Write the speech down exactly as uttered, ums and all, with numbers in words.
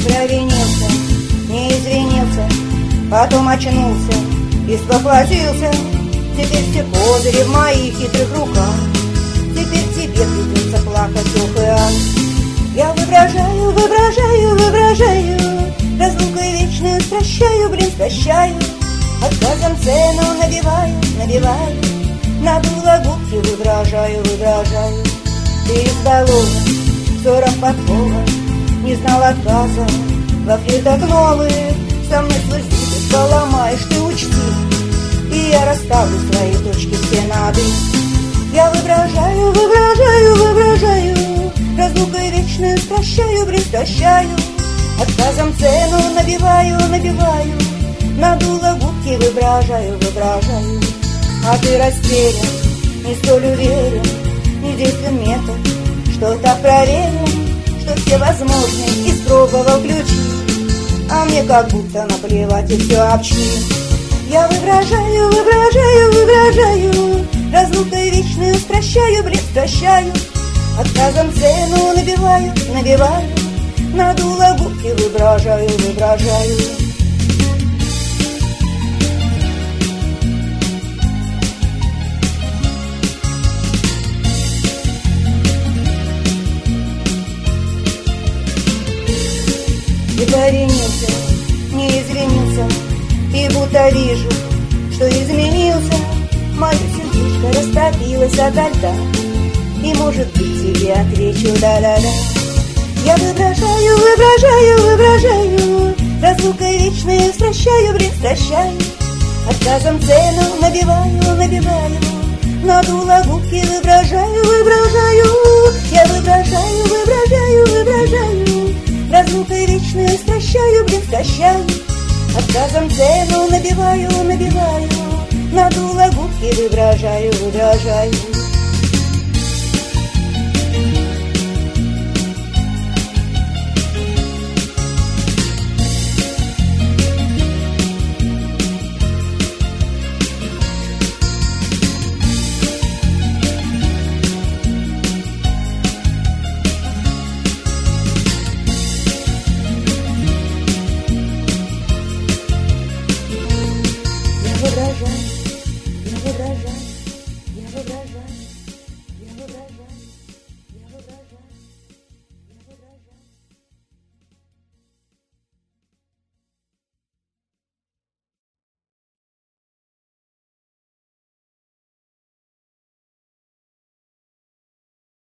провинился, не извинился, потом очнулся и спохватился. Теперь все козыри в моих хитрых руках, теперь тебе придется плакать, ох и ах. Я воображаю, воображаю, воображаю, разлукой вечную стращаю, блин, стращаю. Отказом цену набиваю, набиваю, надула губки, воображаю, воображаю. Ты избалован, взором подкова, не знал отказа, во флиртах новых со мной свой зубы поломаешь, ты учти, и я расставлю свои точки все над «и». Я воображаю, воображаю, воображаю, разлукой вечную стращаю, блин, стращаю. Отказом цену набиваю, набиваю, надула губки, воображаю, воображаю. А ты растерян, не столь уверен, единственный метод, что так проверен, что все возможные испробовал ключи, а мне как будто наплевать и все обчти. Я воображаю, воображаю, воображаю, разлукой вечную стращаю, блин, стращаю. Отказом цену набиваю, набиваю, надула губки, воображаю, воображаю. И повинился, не извинился, и будто вижу, что изменился. Мое сердечко растопилось ото льда, и, может быть, тебе отвечу да-да-да. Я воображаю, воображаю, воображаю, разлукой вечную стращаю, блин, стращаю. Отказом цену набиваю, набиваю, надула губки, воображаю, воображаю. Я воображаю, воображаю, воображаю, разлукой вечную стращаю, блин, стращаю. Отказом цену набиваю, набиваю, надула губки, воображаю, воображаю.